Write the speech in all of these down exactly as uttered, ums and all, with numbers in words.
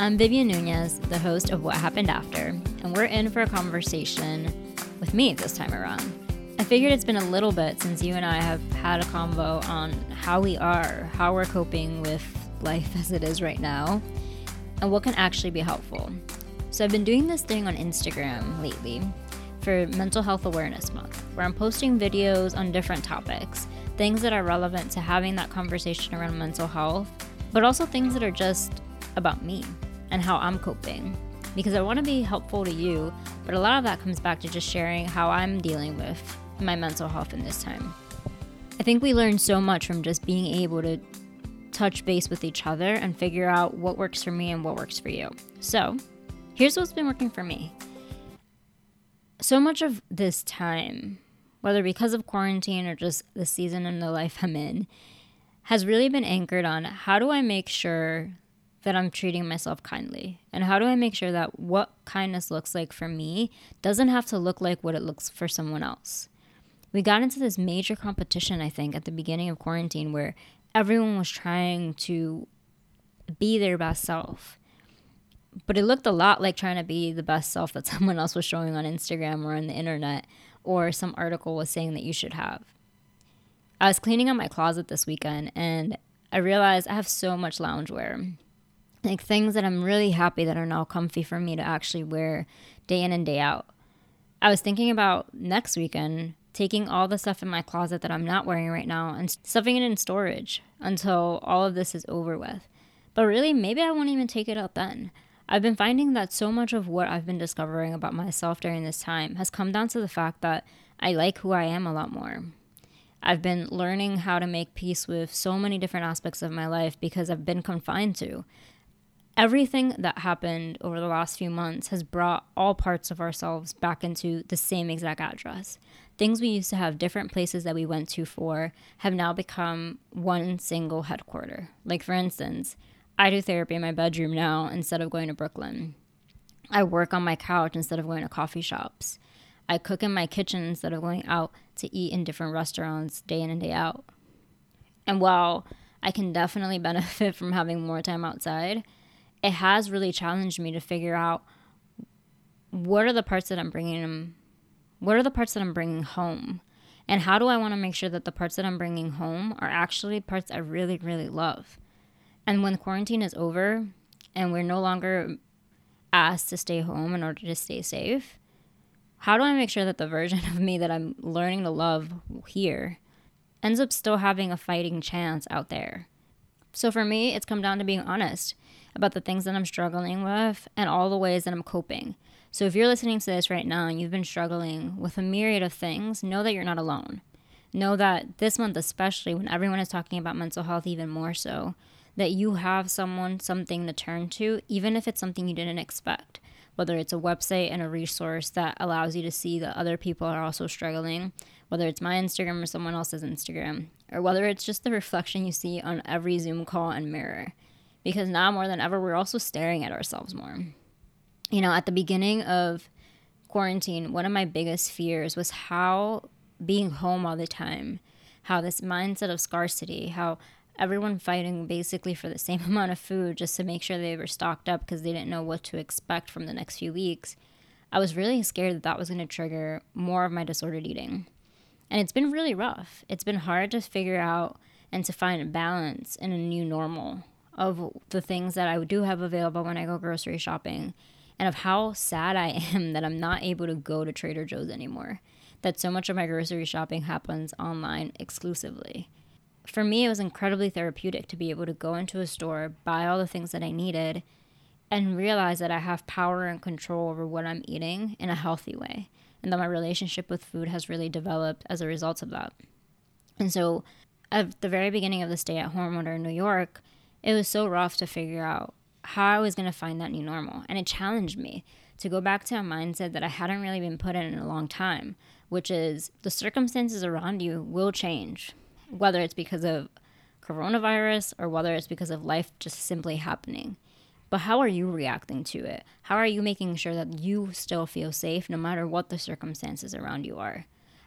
I'm Vivian Nunez, the host of What Happened After, and we're in for a conversation with me this time around. I figured it's been a little bit since you and I have had a convo on how we are, how we're coping with life as it is right now, and what can actually be helpful. So I've been doing this thing on Instagram lately for Mental Health Awareness Month, where I'm posting videos on different topics, things that are relevant to having that conversation around mental health, but also things that are just about me and how I'm coping, because I want to be helpful to you, but a lot of that comes back to just sharing how I'm dealing with my mental health in this time. I think we learn so much from just being able to touch base with each other and figure out what works for me and what works for you. So here's what's been working for me. So much of this time, whether because of quarantine or just the season in the life I'm in, has really been anchored on how do I make sure that I'm treating myself kindly? And how do I make sure that what kindness looks like for me doesn't have to look like what it looks for someone else? We got into this major competition, I think, at the beginning of quarantine where everyone was trying to be their best self. But it looked a lot like trying to be the best self that someone else was showing on Instagram or on the internet, or some article was saying that you should have. I was cleaning out my closet this weekend and I realized I have so much loungewear. Like things that I'm really happy that are now comfy for me to actually wear day in and day out. I was thinking about next weekend taking all the stuff in my closet that I'm not wearing right now and stuffing it in storage until all of this is over with. But really, maybe I won't even take it out then. I've been finding that so much of what I've been discovering about myself during this time has come down to the fact that I like who I am a lot more. I've been learning how to make peace with so many different aspects of my life because I've been confined to. Everything that happened over the last few months has brought all parts of ourselves back into the same exact address. Things we used to have different places that we went to for have now become one single headquarter. Like for instance, I do therapy in my bedroom now instead of going to Brooklyn. I work on my couch instead of going to coffee shops. I cook in my kitchen instead of going out to eat in different restaurants day in and day out. And while I can definitely benefit from having more time outside, it has really challenged me to figure out what are the parts that I'm bringing them, what are the parts that I'm bringing home, and how do I want to make sure that the parts that I'm bringing home are actually parts I really, really love. And when quarantine is over and we're no longer asked to stay home in order to stay safe, how do I make sure that the version of me that I'm learning to love here ends up still having a fighting chance out there? So for me, it's come down to being honest about the things that I'm struggling with and all the ways that I'm coping. So if you're listening to this right now and you've been struggling with a myriad of things, know that you're not alone. Know that this month especially, when everyone is talking about mental health even more so, that you have someone, something to turn to, even if it's something you didn't expect. Whether it's a website and a resource that allows you to see that other people are also struggling, whether it's my Instagram or someone else's Instagram, or whether it's just the reflection you see on every Zoom call and mirror. Because now more than ever, we're also staring at ourselves more. You know, at the beginning of quarantine, one of my biggest fears was how being home all the time, how this mindset of scarcity, how everyone fighting basically for the same amount of food just to make sure they were stocked up because they didn't know what to expect from the next few weeks. I was really scared that that was going to trigger more of my disordered eating. And it's been really rough. It's been hard to figure out and to find a balance in a new normal of the things that I do have available when I go grocery shopping, and of how sad I am that I'm not able to go to Trader Joe's anymore, that so much of my grocery shopping happens online exclusively. For me, it was incredibly therapeutic to be able to go into a store, buy all the things that I needed, and realize that I have power and control over what I'm eating in a healthy way, and that my relationship with food has really developed as a result of that. And so at the very beginning of the stay-at-home order in New York, it was so rough to figure out how I was going to find that new normal. And it challenged me to go back to a mindset that I hadn't really been put in in a long time, which is the circumstances around you will change, whether it's because of coronavirus or whether it's because of life just simply happening. But how are you reacting to it? How are you making sure that you still feel safe no matter what the circumstances around you are?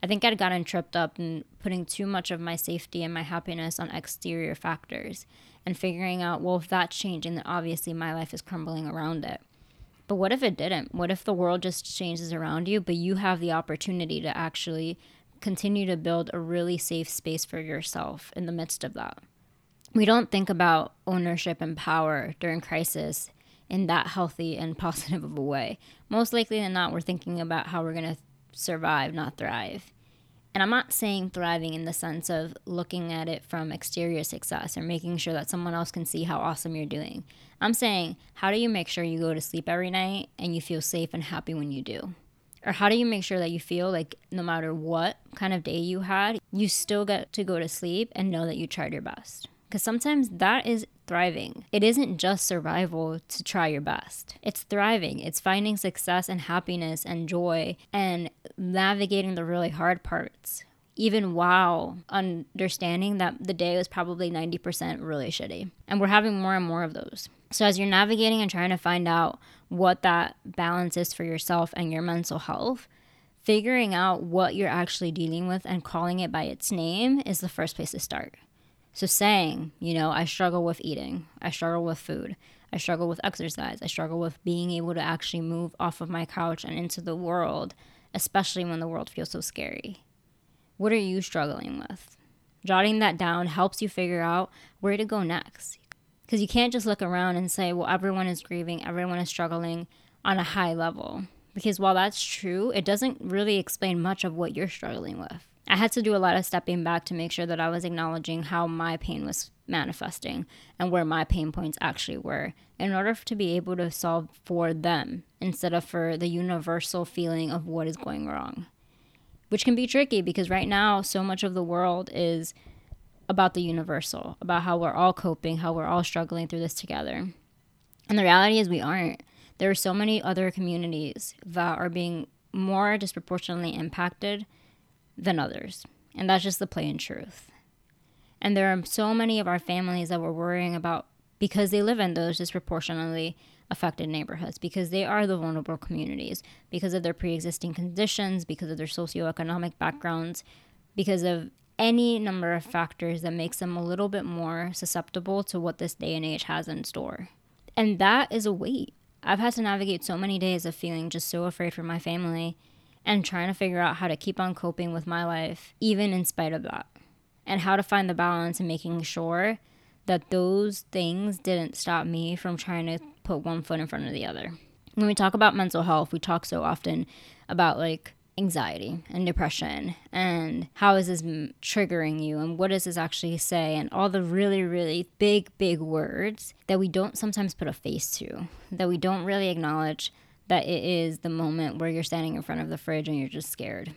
I think I'd gotten tripped up in putting too much of my safety and my happiness on exterior factors and figuring out, well, if that's changing, then obviously my life is crumbling around it. But what if it didn't? What if the world just changes around you, but you have the opportunity to actually continue to build a really safe space for yourself in the midst of that? We don't think about ownership and power during crisis in that healthy and positive of a way. Most likely than not, we're thinking about how we're going to survive, not thrive. And I'm not saying thriving in the sense of looking at it from exterior success or making sure that someone else can see how awesome you're doing. I'm saying, how do you make sure you go to sleep every night and you feel safe and happy when you do? Or how do you make sure that you feel like no matter what kind of day you had, you still get to go to sleep and know that you tried your best? Because sometimes that is thriving. It isn't just survival to try your best. It's thriving. It's finding success and happiness and joy and navigating the really hard parts, even while understanding that the day was probably ninety percent really shitty. And we're having more and more of those. So as you're navigating and trying to find out what that balance is for yourself and your mental health, figuring out what you're actually dealing with and calling it by its name is the first place to start. So saying, you know, I struggle with eating, I struggle with food, I struggle with exercise, I struggle with being able to actually move off of my couch and into the world, especially when the world feels so scary. What are you struggling with? Jotting that down helps you figure out where to go next. Because you can't just look around and say, well, everyone is grieving, everyone is struggling on a high level. Because while that's true, it doesn't really explain much of what you're struggling with. I had to do a lot of stepping back to make sure that I was acknowledging how my pain was manifesting and where my pain points actually were in order to be able to solve for them instead of for the universal feeling of what is going wrong, which can be tricky because right now so much of the world is about the universal, about how we're all coping, how we're all struggling through this together. And the reality is we aren't. There are so many other communities that are being more disproportionately impacted than others. And that's just the plain truth. And there are so many of our families that we're worrying about because they live in those disproportionately affected neighborhoods, because they are the vulnerable communities, because of their pre-existing conditions, because of their socioeconomic backgrounds, because of any number of factors that makes them a little bit more susceptible to what this day and age has in store. And that is a weight. I've had to navigate so many days of feeling just so afraid for my family and trying to figure out how to keep on coping with my life, even in spite of that, and how to find the balance in making sure that those things didn't stop me from trying to put one foot in front of the other. When we talk about mental health, we talk so often about like anxiety and depression and how is this triggering you and what does this actually say and all the really, really big, big words that we don't sometimes put a face to, that we don't really acknowledge that it is the moment where you're standing in front of the fridge and you're just scared.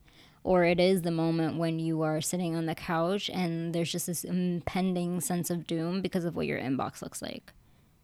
Or it is the moment when you are sitting on the couch and there's just this impending sense of doom because of what your inbox looks like.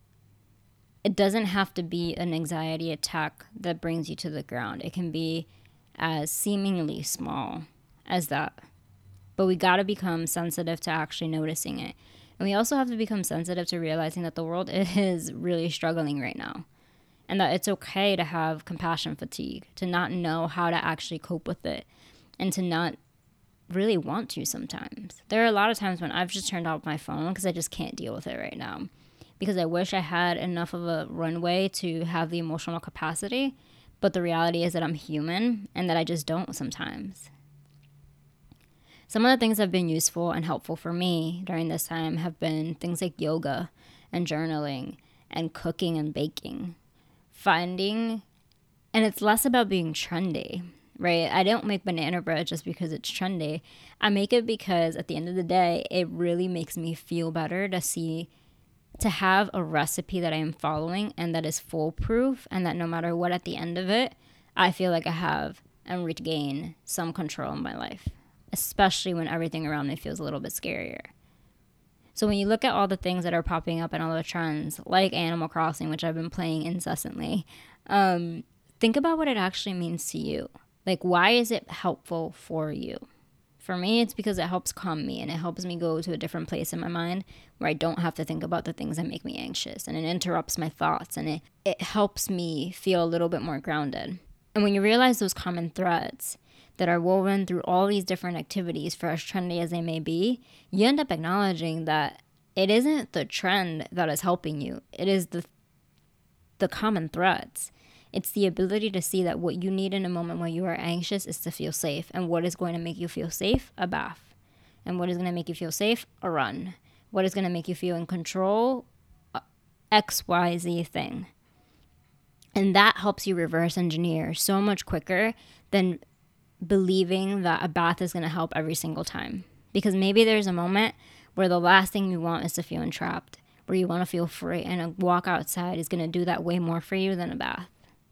It doesn't have to be an anxiety attack that brings you to the ground. It can be as seemingly small as that. But we got to become sensitive to actually noticing it. And we also have to become sensitive to realizing that the world is really struggling right now. And that it's okay to have compassion fatigue, to not know how to actually cope with it, and to not really want to sometimes. There are a lot of times when I've just turned off my phone because I just can't deal with it right now. Because I wish I had enough of a runway to have the emotional capacity, but the reality is that I'm human and that I just don't sometimes. Some of the things that have been useful and helpful for me during this time have been things like yoga and journaling and cooking and baking. Finding, and it's less about being trendy, right? I don't make banana bread just because it's trendy. I make it because at the end of the day, it really makes me feel better to see, to have a recipe that I am following and that is foolproof and that no matter what at the end of it, I feel like I have and regain some control in my life, especially when everything around me feels a little bit scarier. So when you look at all the things that are popping up and all the trends, like Animal Crossing, which I've been playing incessantly, um, think about what it actually means to you. Like, why is it helpful for you? For me, it's because it helps calm me and it helps me go to a different place in my mind where I don't have to think about the things that make me anxious, and it interrupts my thoughts and it, it helps me feel a little bit more grounded. And when you realize those common threads, that are woven through all these different activities, for as trendy as they may be, you end up acknowledging that it isn't the trend that is helping you. It is the the common threads. It's the ability to see that what you need in a moment when you are anxious is to feel safe. And what is going to make you feel safe? A bath. And what is going to make you feel safe? A run. What is going to make you feel in control? X Y Z thing. And that helps you reverse engineer so much quicker than believing that a bath is going to help every single time. Because maybe there's a moment where the last thing you want is to feel entrapped, where you want to feel free, and a walk outside is going to do that way more for you than a bath.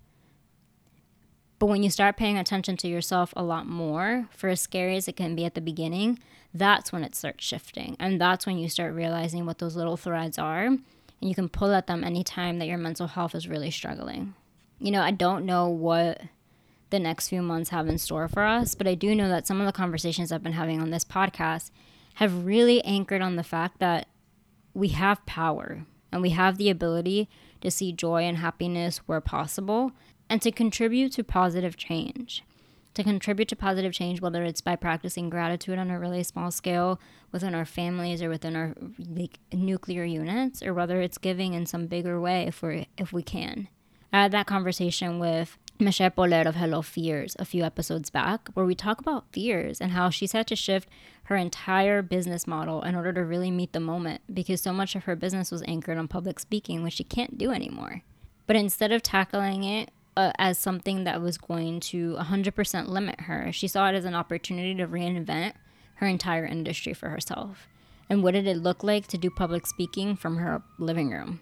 But when you start paying attention to yourself a lot more, for as scary as it can be at the beginning, that's when it starts shifting. And that's when you start realizing what those little threads are. And you can pull at them anytime that your mental health is really struggling. You know, I don't know what the next few months have in store for us, but I do know that some of the conversations I've been having on this podcast have really anchored on the fact that we have power and we have the ability to see joy and happiness where possible and to contribute to positive change. To contribute to positive change, whether it's by practicing gratitude on a really small scale within our families or within our like nuclear units, or whether it's giving in some bigger way if we if we can. I had that conversation with Michelle Poler of Hello Fears a few episodes back, where we talk about fears and how she's had to shift her entire business model in order to really meet the moment, because so much of her business was anchored on public speaking, which she can't do anymore. But instead of tackling it uh, as something that was going to one hundred percent limit her, she saw it as an opportunity to reinvent her entire industry for herself. And what did it look like to do public speaking from her living room?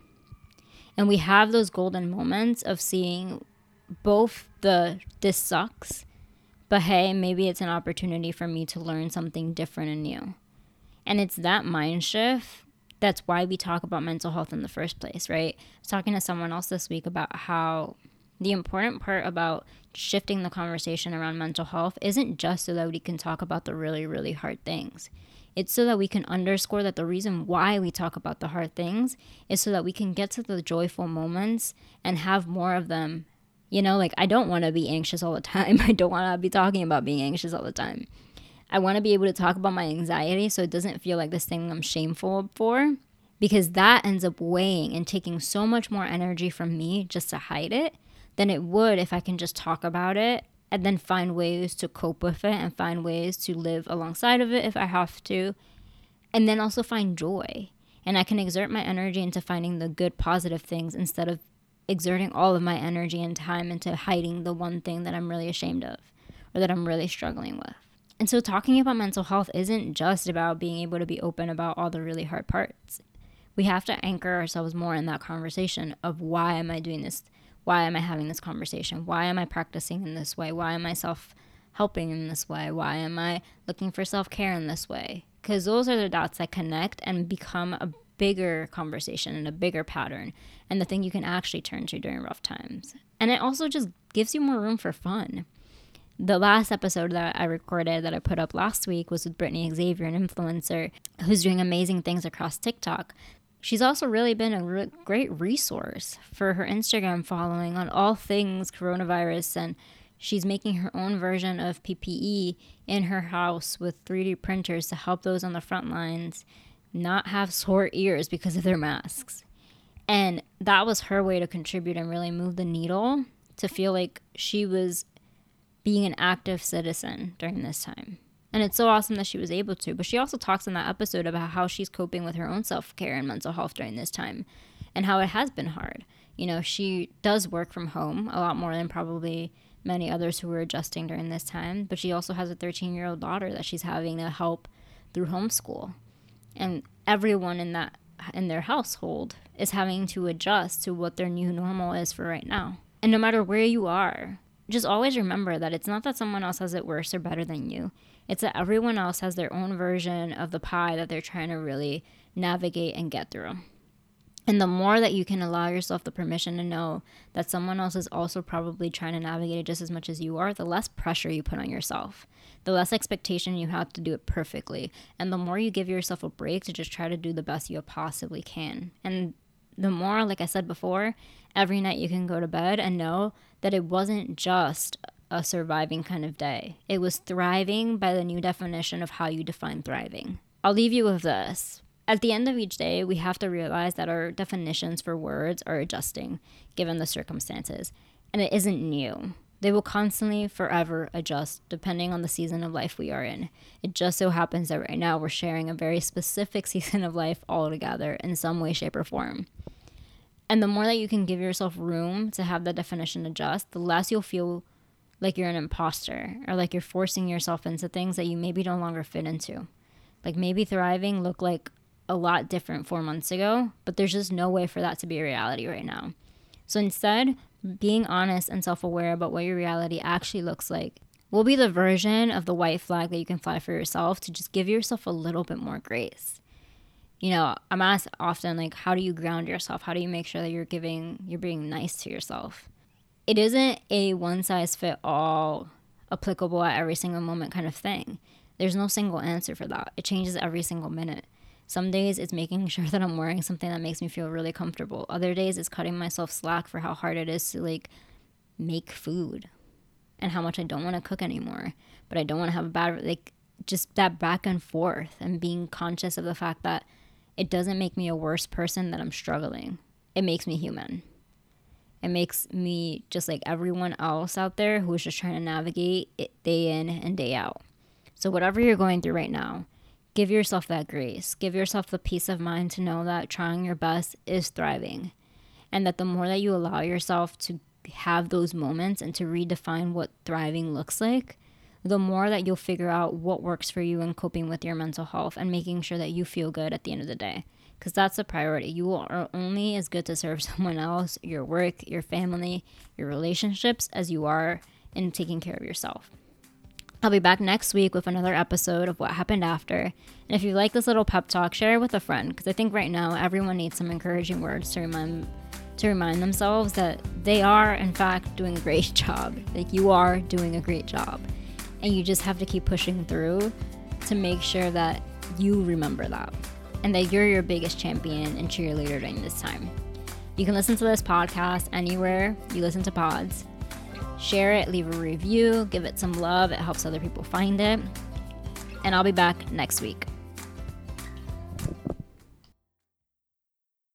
And we have those golden moments of seeing both the this sucks, but hey, maybe it's an opportunity for me to learn something different and new. And it's that mind shift that's why we talk about mental health in the first place, right? I was talking to someone else this week about how the important part about shifting the conversation around mental health isn't just so that we can talk about the really, really hard things. It's so that we can underscore that the reason why we talk about the hard things is so that we can get to the joyful moments and have more of them. You know, like I don't want to be anxious all the time. I don't want to be talking about being anxious all the time. I want to be able to talk about my anxiety so it doesn't feel like this thing I'm shameful for, because that ends up weighing and taking so much more energy from me just to hide it than it would if I can just talk about it and then find ways to cope with it and find ways to live alongside of it if I have to, and then also find joy. And I can exert my energy into finding the good, positive things instead of exerting all of my energy and time into hiding the one thing that I'm really ashamed of or that I'm really struggling with. And so talking about mental health isn't just about being able to be open about all the really hard parts. We have to anchor ourselves more in that conversation of why am I doing this? Why am I having this conversation? Why am I practicing in this way? Why am I self-helping in this way? Why am I looking for self-care in this way? Because those are the dots that connect and become a bigger conversation and a bigger pattern, and the thing you can actually turn to during rough times. And it also just gives you more room for fun. The last episode that I recorded that I put up last week was with Brittany Xavier, an influencer who's doing amazing things across TikTok. She's also really been a re- great resource for her Instagram following on all things coronavirus, and she's making her own version of P P E in her house with three D printers to help those on the front lines not have sore ears because of their masks. And that was her way to contribute and really move the needle to feel like she was being an active citizen during this time. And it's so awesome that she was able to. But she also talks in that episode about how she's coping with her own self-care and mental health during this time and how it has been hard. You know, she does work from home a lot more than probably many others who were adjusting during this time. But she also has a thirteen-year-old daughter that she's having to help through homeschool. And everyone in that in their household is having to adjust to what their new normal is for right now. And no matter where you are, just always remember that it's not that someone else has it worse or better than you. It's that everyone else has their own version of the pie that they're trying to really navigate and get through. And the more that you can allow yourself the permission to know that someone else is also probably trying to navigate it just as much as you are, the less pressure you put on yourself, the less expectation you have to do it perfectly, and the more you give yourself a break to just try to do the best you possibly can. And the more, like I said before, every night you can go to bed and know that it wasn't just a surviving kind of day. It was thriving by the new definition of how you define thriving. I'll leave you with this. At the end of each day, we have to realize that our definitions for words are adjusting given the circumstances, and it isn't new. They will constantly, forever adjust depending on the season of life we are in. It just so happens that right now we're sharing a very specific season of life all together in some way, shape, or form. And the more that you can give yourself room to have the definition adjust, the less you'll feel like you're an imposter or like you're forcing yourself into things that you maybe no longer fit into. Like maybe thriving looked like a lot different four months ago, but there's just no way for that to be a reality right now. So instead, being honest and self-aware about what your reality actually looks like will be the version of the white flag that you can fly for yourself to just give yourself a little bit more grace. You know, I'm asked often, like, how do you ground yourself? How do you make sure that you're giving, you're being nice to yourself? It isn't a one-size-fit-all, applicable at every single moment kind of thing. There's no single answer for that. It changes every single minute. Some days it's making sure that I'm wearing something that makes me feel really comfortable. Other days it's cutting myself slack for how hard it is to like make food and how much I don't want to cook anymore, but I don't want to have a bad, like just that back and forth and being conscious of the fact that it doesn't make me a worse person that I'm struggling. It makes me human. It makes me just like everyone else out there who's just trying to navigate it day in and day out. So whatever you're going through right now, give yourself that grace. Give yourself the peace of mind to know that trying your best is thriving. And that the more that you allow yourself to have those moments and to redefine what thriving looks like, the more that you'll figure out what works for you in coping with your mental health and making sure that you feel good at the end of the day. Because that's the priority. You are only as good to serve someone else, your work, your family, your relationships, as you are in taking care of yourself. I'll be back next week with another episode of What Happened After. And if you like this little pep talk, share it with a friend, because I think right now everyone needs some encouraging words to remind to remind themselves that they are, in fact, doing a great job. Like, you are doing a great job. And you just have to keep pushing through to make sure that you remember that and that you're your biggest champion and cheerleader during this time. You can listen to this podcast anywhere you listen to pods. Share it, leave a review, give it some love. It helps other people find it. And I'll be back next week.